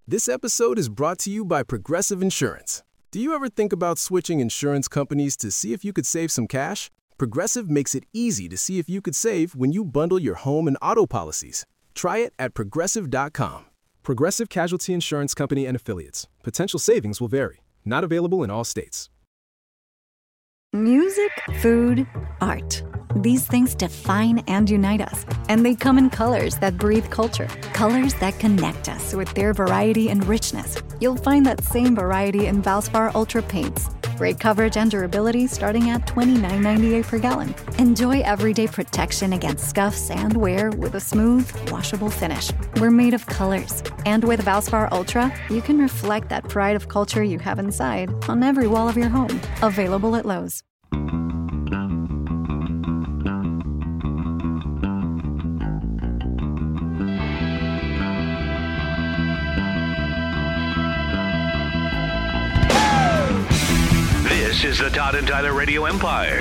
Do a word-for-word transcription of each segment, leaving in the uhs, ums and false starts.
This episode is brought to you by Progressive Insurance. Do you ever think about switching insurance companies to see if you could save some cash? Progressive makes it easy to see if you could save when you bundle your home and auto policies. Try it at progressive dot com. Progressive Casualty Insurance Company and Affiliates. Potential savings will vary. Not available in all states. Music, food, art. These things define and unite us. And they come in colors that breathe culture. Colors that connect us with their variety and richness. You'll find that same variety in Valspar Ultra paints. Great coverage and durability starting at twenty-nine ninety-eight per gallon. Enjoy everyday protection against scuffs and wear with a smooth, washable finish. We're made of colors. And with Valspar Ultra, you can reflect that pride of culture you have inside on every wall of your home. Available at Lowe's. This is the Todd and Tyler Radio Empire.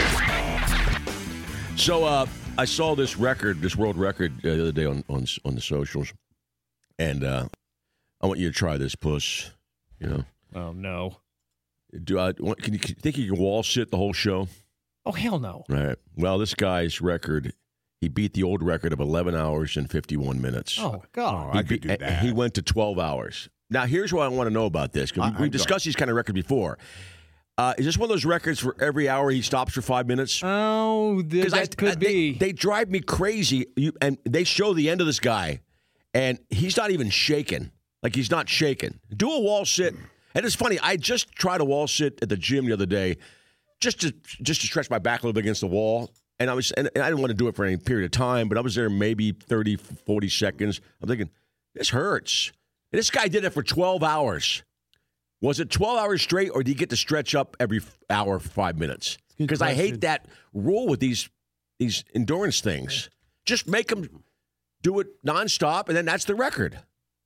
So uh, I saw this record, this world record, uh, the other day on, on on the socials, and uh, I want you to try this, Puss. You know? Oh no. Do I? Want, can you can you think you can wall sit the whole show? Oh hell no. All right. Well, this guy's record, he beat the old record of eleven hours and fifty-one minutes. Oh God. He I could beat- do that. He went to twelve hours. Now, here's what I want to know about this, because I- we, I we discussed these kind of records before. Uh, is this one of those records for every hour he stops for five minutes? Oh, th- 'Cause that I- could I- they- be. They, drive me crazy. You, and they show the end of this guy, and he's not even shaking. Like, he's not shaking. Do a wall sit. And it's funny, I just tried a wall sit at the gym the other day just to just to stretch my back a little bit against the wall. And I was, and, and I didn't want to do it for any period of time, but I was there maybe thirty, forty seconds. I'm thinking, this hurts. And this guy did it for twelve hours. Was it twelve hours straight, or did he get to stretch up every hour for five minutes? Because I hate that rule with these these endurance things. Just make them do it nonstop, and then that's the record.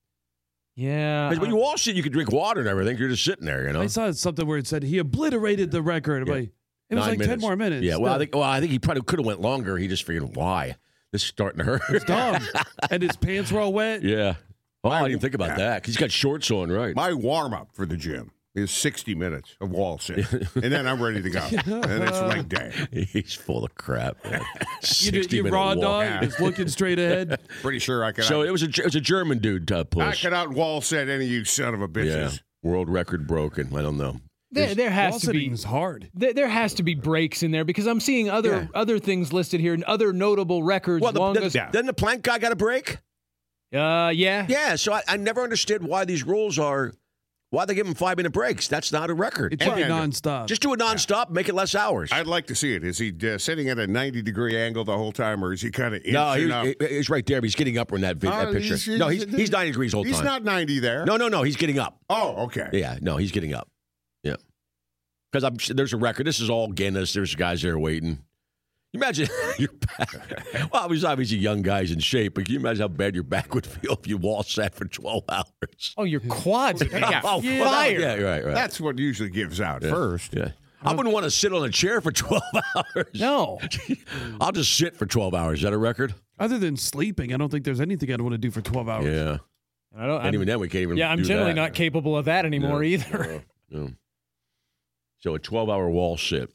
Yeah. Because when you wall sit, you can drink water and everything. You're just sitting there, you know. I saw something where it said he obliterated the record. Yeah. By, it was Nine like minutes. ten more minutes. Yeah, well, I No, think well, I think he probably could have went longer. He just figured, why? This is starting to hurt. it's dumb. And his pants were all wet. Yeah. Oh, I didn't even think about that. 'Cause he's got shorts on, right? My warm-up for the gym is sixty minutes of wall sit, and then I'm ready to go. And it's leg day. He's full of crap, man. You, do- you minute raw walk. dog, Yeah. just looking straight ahead. Pretty sure I can. So out, it was a it was a German dude, uh, I Puss. can out wall sit any of you son of a bitches. Yeah. World record broken. I don't know. There, there has Wall to be sitting is hard. there, there has to be breaks in there because I'm seeing other Yeah. other things listed here and other notable records. Well, the, longest. the, then the plank guy got a break? uh, yeah. Yeah, so I, I never understood why these rules are, why they give him five-minute breaks. That's not a record. It's probably And- nonstop. Just do it nonstop, make it less hours. I'd like to see it. Is he uh, sitting at a ninety degree angle the whole time, or is he kind of no, he, inching up? he- he's right there, but he's getting up in that, vid- that Oh, picture. he's- he's- no, he's, he's ninety degrees the whole He's time. not ninety there. No, no, no, he's getting up. Oh, okay. Yeah, no, he's getting up. Yeah. Because I'm there's a record. This is all Guinness. There's guys there waiting. You imagine your back. Well, obviously, obviously, young guys in shape, but can you imagine how bad your back would feel if you wall sat for twelve hours? Oh, your quads. yeah. Oh, Fire. well, that- yeah, right, right. That's what usually gives out Yeah. first. Yeah. I wouldn't want to sit on a chair for twelve hours. No. I'll just sit for twelve hours. Is that a record? Other than sleeping, I don't think there's anything I'd want to do for twelve hours. Yeah. I don't. And I'm, even then, we can't even yeah, I'm do generally that. not capable of that anymore No, either. no, no. So a twelve-hour wall sit.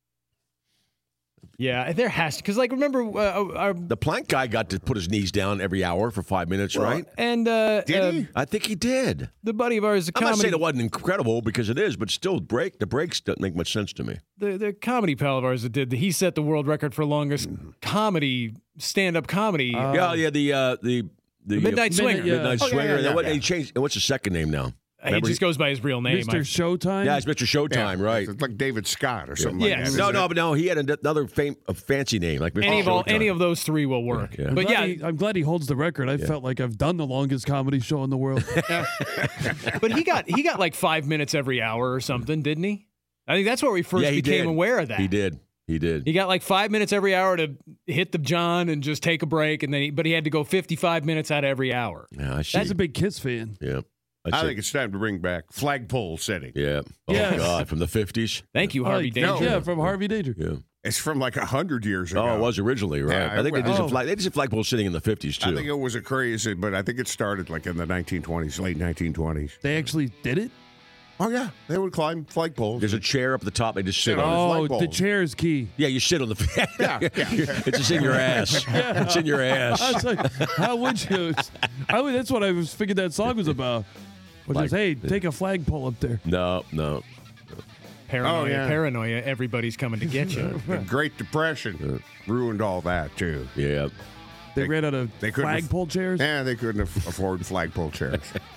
Yeah, there has to because like remember uh, our The plank guy got to put his knees down every hour for five minutes, right? and uh, Did uh, he? I think he did. the buddy of ours, the I'm not comedy, saying it wasn't incredible because it is, but still, break the breaks don't make much sense to me. the, the comedy pal of ours that did. He set the world record for longest comedy stand-up comedy. Uh, yeah, yeah. The uh, the the, The Midnight uh, Swinger. yeah. Midnight Oh, yeah, Swinger. yeah, yeah, What- yeah. He changed. What's the second name now? he remember just he- goes by his real name. Mister I- Showtime? Yeah, it's Mister Showtime, right? It's like David Scott or something Yeah. like that. Yes. No, isn't no, it? but no. He had another fam- a fancy name, like Mister any of all, Showtime. any of those three will work. Yeah. I'm But glad yeah, he, I'm glad he holds the record. I felt like I've done the longest comedy show in the world. but he got he got like five minutes every hour or something, didn't he? I think that's where we first Yeah, he became did. aware of that. He did. He did. He got like five minutes every hour to hit the John and just take a break, and then he, but he had to go fifty-five minutes out of every hour. Yeah, I see. He's a big Kiss fan. yeah. I see. think it's time to bring back flagpole setting. Yeah. Oh Yes. God, from the fifties. Thank you, Oh, Harvey no. Danger. Yeah, from Harvey Danger. Yeah. It's from like a hundred years ago. Oh, it was originally, right? Yeah, I think they did, oh. some flag, they did some flagpole sitting in the fifties, too. I think it was a crazy, but I think it started like in the nineteen twenties, late nineteen twenties. They actually did it? Oh, yeah. They would climb flagpoles. There's a chair up at the top. They just sit Sit on on it. it. Oh, flagpole. the chair's key. Yeah, you sit on the. Yeah, yeah. It's just in your ass. It's in your I ass. was like, how would you? I would, that's what I was figured that song was about. Which Like- is, hey, take a flagpole up there. No, no. Paranoia, Oh, yeah. paranoia. Everybody's coming to get you. The Great Depression ruined all that, too. Yeah. They, They- ran out of they couldn't aff- flagpole chairs. Yeah, they couldn't aff- afford flagpole chairs.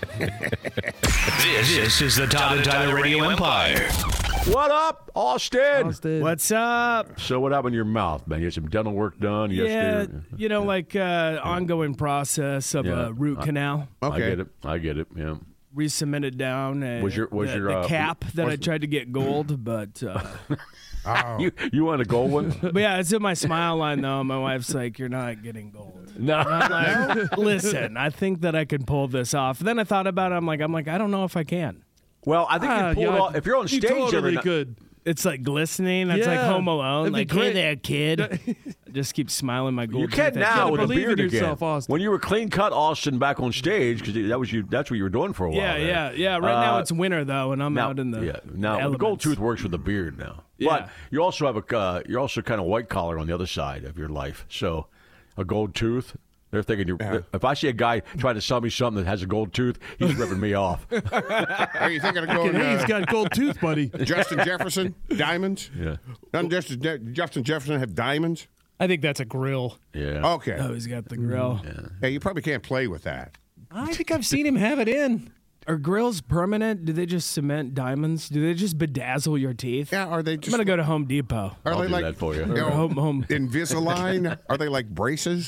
This, this is the Todd and Tyler Radio Empire. What up, Austin? Austin. What's up? So what happened in your mouth, man? You had some dental work done Yeah, yesterday? you know, like uh, ongoing process of Yeah. a root Uh, canal. I Okay. get it. I get it. Yeah. Re-cemented down. Uh, Was your- was the, your, the uh, cap that I was- tried to get gold, but uh, Oh. You you want a gold one? but yeah, it's in my smile line though. My wife's like, "You're not getting gold." No. I'm like, listen, I think that I can pull this off. Then I thought about it. I'm like, I'm like, I don't know if I can. Well, I think Ah, you pull it yeah, off. If you're on you stage totally every night- could. It's like glistening. It's like Yeah. Home Alone. That'd be Like, hey great. there, kid. I just keep smiling my gold. You can teeth at now you. with a believe in beard yourself, again. Austin. When you were clean cut Austin back on stage, because that was you. That's what you were doing for a while. Yeah, there. yeah, yeah. Right now Uh, it's winter though, and I'm Now, out in the yeah. Now the elements. gold tooth works with the beard now. Yeah. But you also have a uh, you're also kind of white collar on the other side of your life. So a gold tooth. They're thinking you. Yeah. If I see a guy trying to sell me something that has a gold tooth, he's ripping me off. Are you thinking of going Hey, he's uh, got a gold tooth, buddy. Justin Jefferson? Diamonds? Yeah. Doesn't Justin, Je- Justin Jefferson have diamonds? I think that's a grill. Yeah. Okay. Oh, he's got the grill. Hey, you probably can't play with that. I think I've seen him have it in. Are grills permanent? Do they just cement diamonds? Do they just bedazzle your teeth? Yeah, are they I'm just... gonna go to Home Depot. Are I'll they do like that for you. you know, Home, home. Invisalign? Are they like braces?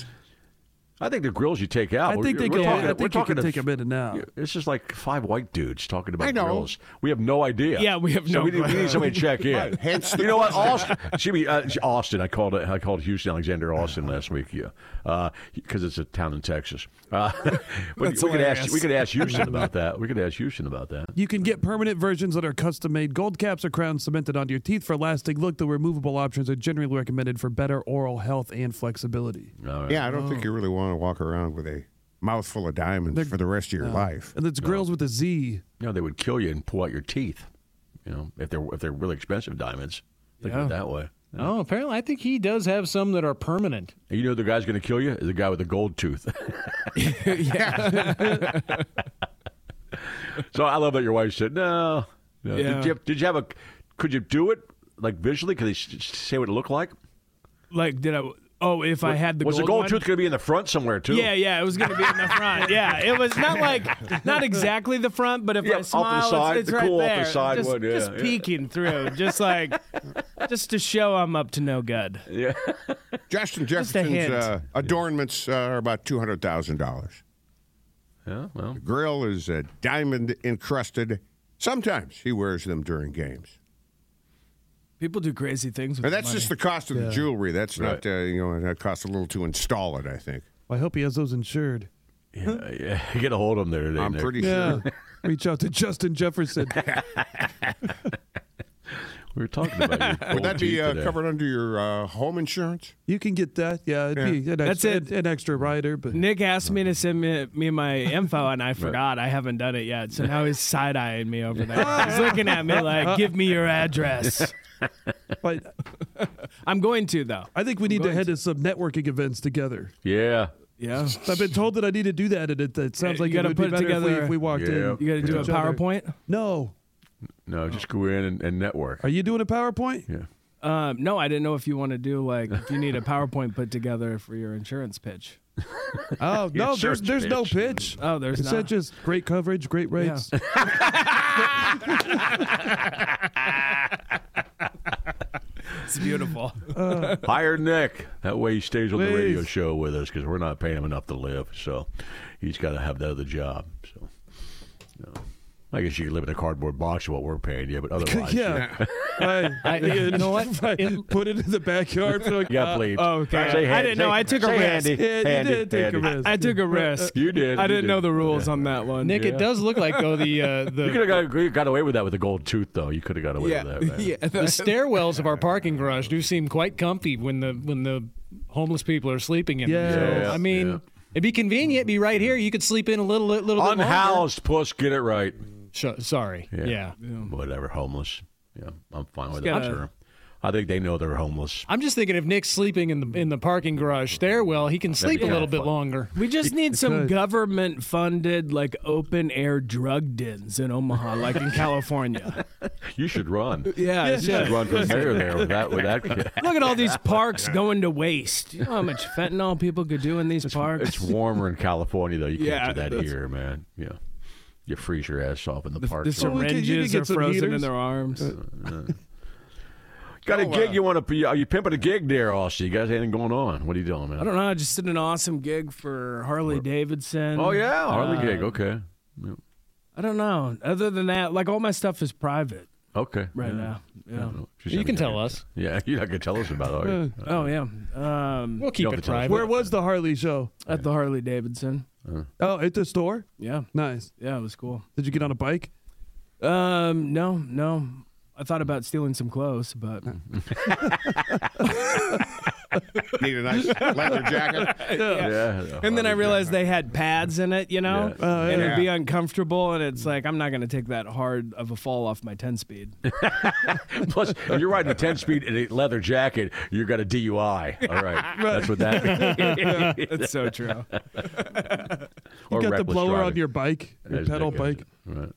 I think the grills you take out. I think they we're can. talking- I we're think you talking can to- take a minute now. This is like five white dudes talking about I know. grills. We have no idea. Yeah, we have So no we need, we need somebody to check in. Right, hence the you know what, Austin? Jimmy, uh, Austin. I called it. I called Houston Alexander Austin last week. Yeah, because it's a town in Texas. Uh, but we That's could ask. hilarious. We could ask Houston about that. We could ask Houston about that. You can get permanent versions that are custom made. Gold caps or crowns cemented onto your teeth for a lasting look. The removable options are generally recommended for better oral health and flexibility. All right. Yeah, I don't think you really want to walk around with a mouthful of diamonds They're- for the rest of your life. And it's grills with a Z. You know, they would kill you and pull out your teeth. You know, if they're if they're really expensive diamonds. Think of Yeah. it that way. Oh, apparently I think he does have some that are permanent. And you know the guy's going to kill you is the guy with the gold tooth. So I love that your wife said no. no. Yeah. Did you did you have a? Could you do it like visually? Could they s- say what it looked like? Like, did I? Oh, if I had the was gold the gold one? tooth going to be in the front somewhere too? Yeah, yeah, it was gonna be in the front. Yeah, it was not like not exactly the front, but if Yeah, I off the smile, side, it's, it's the right cool off the there, side just, one, yeah, just yeah. peeking through, just like just to show I'm up to no good. Yeah. Justin a Jefferson's hint. uh, adornments uh, are about two hundred thousand dollars. Yeah. Well. The grill is uh, diamond encrusted. Sometimes he wears them during games. People do crazy things with And that's money. just the cost of the jewelry. That's Right. not, uh, you know, that costs a little to install it, I think. I hope he has those insured. Yeah, yeah. Get a hold of them there today. I'm Nick. pretty Yeah. sure. Reach out to Justin Jefferson. We were talking about your Would gold that be teeth uh, today. covered under your uh, home insurance? You can get that. Yeah, it'd be an, That's ex- it. an extra rider, but Nick asked me to send me, me my info, and I forgot. I haven't done it yet. So now he's side eyeing me over there. He's looking at me like, "Give me your address." but I'm going to though. I think we need to head to some networking events together. Yeah. Yeah. I've been told that I need to do that, and it, it sounds You like it gotta would be put it better if we, together. if we walked Yeah. in. You got to do a each other. PowerPoint. No. No, just go in and, and network. Are you doing a PowerPoint? Yeah. Um, no, I didn't know if you want to do like if you need a PowerPoint put together for your insurance pitch. Oh no, there's Insurance there's no pitch. pitch. Oh, there's It's not. not just great coverage, great rates. It's beautiful. Hire Nick. That way he stays on the radio Please. show with us because we're not paying him enough to live. So he's got to have that other job. So, no. I guess you could live in a cardboard box of what we're paying you, but otherwise, yeah. I, I, you know what? It, put it in the backyard. For like, yeah, please. Oh, okay. Say I hand, didn't say, know. I took a say risk. Handy, Yeah, you handy, did take handy. a risk. I took a risk. You did. I you didn't did. know the rules on that one. Nick, it does look like though the uh, You the could have got, you got away with that with the gold tooth, though. You could have got away Yeah, with that. Man. yeah. the stairwells of our parking garage do seem quite comfy when the when the homeless people are sleeping in them. Yeah. So, I mean, Yeah. it'd be convenient. Be right here. You could sleep in a little little bit longer. Unhoused, puss. Get it right. Sh- sorry. Yeah. Whatever. Homeless. Yeah, I'm fine with that. gotta- Sure. I think they know they're homeless. I'm just thinking if Nick's sleeping in the in the parking garage stairwell, he can sleep a be little kinda bit fun. longer. We just need some could. government-funded, like open-air drug dens in Omaha, like in California. You should run. Yeah, You should run for mayor there with that. With that. kid. Look at all these parks going to waste. You know how much fentanyl people could do in these parks? It's warmer in California, though. You can't Yeah, do that that's- here, man. Yeah. You freeze your ass off in the, The, park. the Well, we could- you could syringes get are some frozen in heaters. their arms. Got a Oh, gig uh, you want to? Are you pimping a gig there, Austin? You guys anything going on? What are you doing, man? I don't know. I just did an awesome gig for Harley Davidson. Oh yeah, Harley Uh, gig. Okay, I don't know. Other than that, like all my stuff is private okay. right yeah. now. Yeah. She's You not can gonna- tell us. Yeah, you're not gonna tell us about it. Are you? Oh yeah. Um, We'll keep don't it have to tell us private. Where was the Harley show? at the Harley Davidson. Oh, at the store? Yeah. Nice. Yeah, it was cool. Did you get on a bike? Um, no, no. I thought about stealing some clothes, but Need a nice leather jacket. Yeah. and then I realized they had pads in it, you know, Yeah. Oh, and yeah. it'd be uncomfortable. And it's like I'm not going to take that hard of a fall off my ten speed. Plus, if you're riding a ten speed in a leather jacket, you got a D U I. All right, that's what that. That's so true. You Or got the reckless blower driving. on your bike, your As pedal Nick bike. is. Right.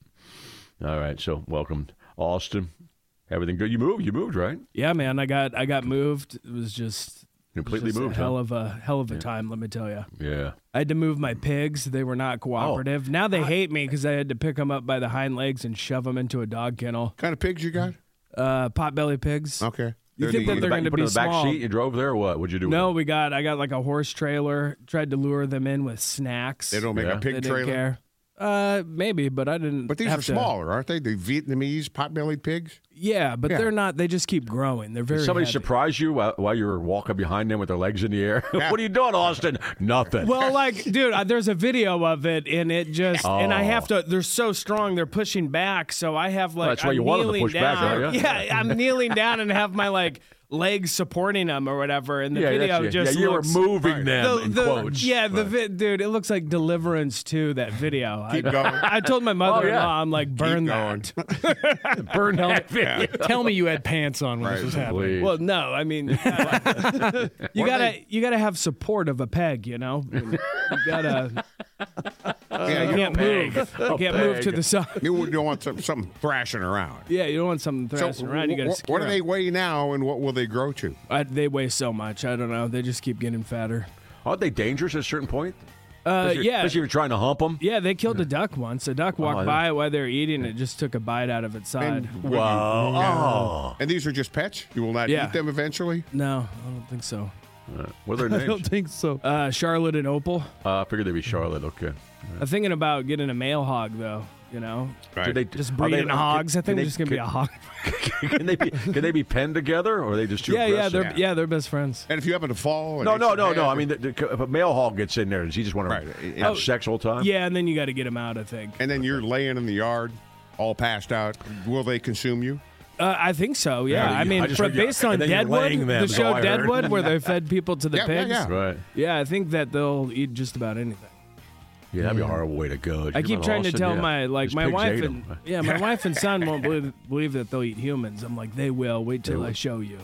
All right. So, welcome, Austin. Everything good? You moved. You moved, right? Yeah, man. I got I got moved. It was just Completely just moved. A hell huh? of a hell of a time. Let me tell you. Yeah. I had to move my pigs. They were not cooperative. Now they hate me because I had to pick them up by the hind legs and shove them into a dog kennel. kind of pigs you got? Uh, potbelly pigs. Okay. You They're think the- that they're Back- going you to put be in the back small? seat. You drove there, or what? What'd you do? No, with we got. I got like a horse trailer. Tried to lure them in with snacks. They don't make Yeah. a They pig didn't trailer. care. Uh, maybe, but I didn't. But these have are to- smaller, aren't they? The Vietnamese pot-bellied pigs. Yeah, but Yeah. they're not. They just keep growing. They're very. Did somebody heavy. surprise you while, while you were walking behind them with their legs in the air? What are you doing, Austin? Nothing. Well, like, dude, uh, there's a video of it, and it just, and I Oh. have to. They're so strong, they're pushing back. So I have like, That's why I'm you want them to kneeling push back, down. don't you? Yeah, I'm kneeling down and have my like legs supporting them or whatever. And the yeah, video that's, just yeah, you looks, were moving them the, in the- quotes. Yeah, the Right. vi- dude, it looks like Deliverance two. That video. Keep I, going. I told my mother-in-law, yeah. I'm like, burn Keep that. going. Burn that video. Tell me you had pants on when this was happening. Please. Well, no, I mean, you gotta you What are gotta, they- you gotta have support of a peg, you know. You gotta. Yeah, You you can't move. You can't move to the side. You don't want some, something thrashing around. Yeah, you don't want something thrashing around. You got to wh- secure what do they 'em. weigh now, and what will they grow to? I, they weigh so much. I don't know. They just keep getting fatter. Aren't they dangerous at a certain point? Uh, Especially- yeah, Especially if you're trying to hump them. yeah. They killed a duck once. A duck walked yeah. by while they were eating. It just took a bite out of its side. And, will you- Wow. and these are just pets? You will not Yeah. eat them eventually? No, I don't think so. What are their I don't names? think so. Uh, Charlotte and Opal. Uh, I figured they'd be Charlotte. Okay. I'm thinking about getting a male hog though. You know, Did they, just are breeding they- hogs. I can think they- we're just gonna be a hog. Can, can they be? Can they be penned together, or are they just too Yeah, yeah. aggressive? They're yeah, they're best friends. And if you happen to fall, and No, hit no, your no, head, no. I mean, the, the, if a male hog gets in there, does he just want to Right. have Oh, sex all the time? Yeah, and then you got to get them out. I think. and then you're laying in the yard, all passed out. Will they consume you? Uh, I think so. Yeah, Yeah, I mean, I just for, heard you- based on and then you're Deadwood, laying them, the is show all I heard. Deadwood, where they fed people to the Yeah, yeah, pigs. yeah. Right. Yeah, I think that they'll eat just about anything. Yeah, that'd be a horrible way to go. Did I you keep live in trying to Austin? tell Yeah. my like These my pigs wife ate and 'em. yeah, my wife and son won't believe believe that they'll eat humans. I'm like, they will. Wait till I show you.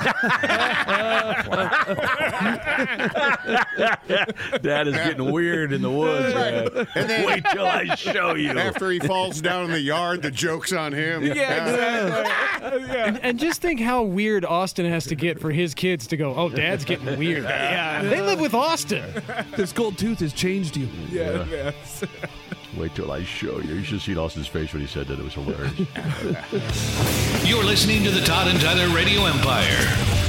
That is getting weird in the woods, man. And then Wait till I show you. after he falls down in the yard, the joke's on him. And, and just think how weird Austin has to get for his kids to go, oh, Dad's getting weird. Yeah, they live with Austin. This gold tooth has changed you. Yeah. Wait till I show you. You should have seen Austin's face when he said that. It was hilarious. You're listening to the Todd and Tyler Radio Empire.